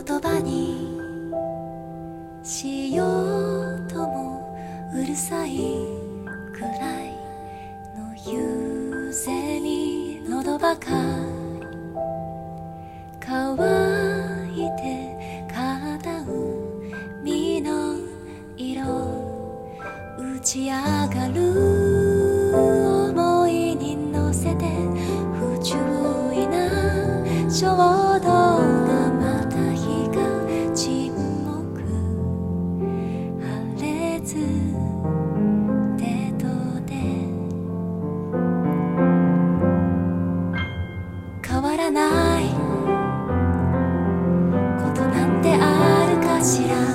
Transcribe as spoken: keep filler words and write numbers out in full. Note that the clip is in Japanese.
言葉にしようともうるさいくらいの友禅に喉ばか乾いて片海の色打ち上がる想いに乗せて不注意な衝動がまた日が沈黙破裂デートで変わらないことなんてあるかしら